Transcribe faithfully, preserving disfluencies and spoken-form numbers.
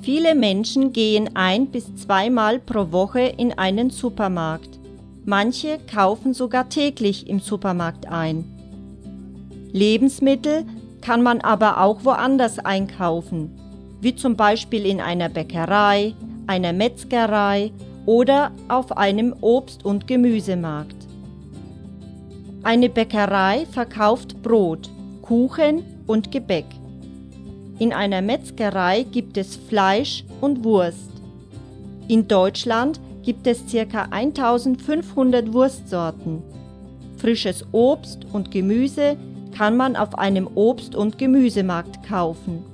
Viele Menschen gehen ein- bis zweimal pro Woche in einen Supermarkt. Manche kaufen sogar täglich im Supermarkt ein. Lebensmittel kann man aber auch woanders einkaufen, wie zum Beispiel in einer Bäckerei, einer Metzgerei oder auf einem Obst- und Gemüsemarkt. Eine Bäckerei verkauft Brot, Kuchen und Gebäck. In einer Metzgerei gibt es Fleisch und Wurst. In Deutschland gibt es ca. eintausendfünfhundert Wurstsorten. Frisches Obst und Gemüse kann man auf einem Obst- und Gemüsemarkt kaufen.